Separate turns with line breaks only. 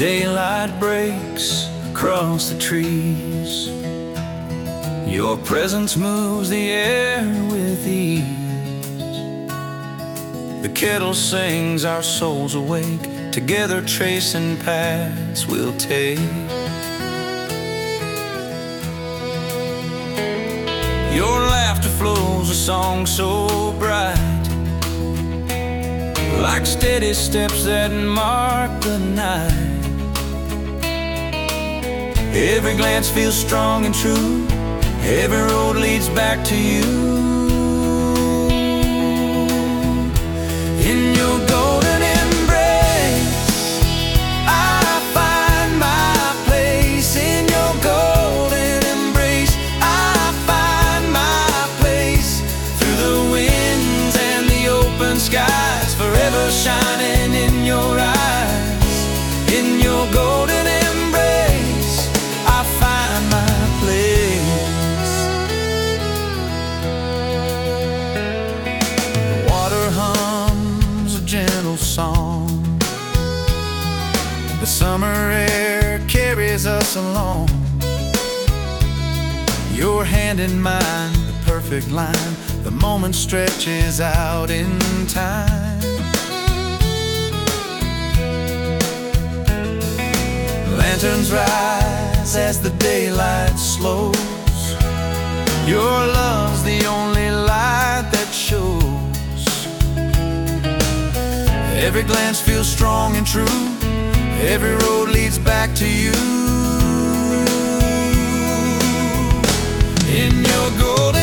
Daylight breaks across the trees. Your presence moves the air with ease. The kettle sings, our souls awake. Together tracing paths we'll take. Your laughter flows, a song so bright, like steady steps that mark the night. Every glance feels strong and true. Every road leads back to you. In your golden embrace, I find my place. In your golden embrace, I find my place. Through the winds and the open skies, forever shining in your eyes. In your golden embrace, I find my place. The water hums a gentle song. The summer air carries us along. Your hand in mine, the perfect line. The moment stretches out in time. Lanterns rise as the daylight slows. Your love's the only light that shows. Every glance feels strong and true. Every road leads back to you. In your golden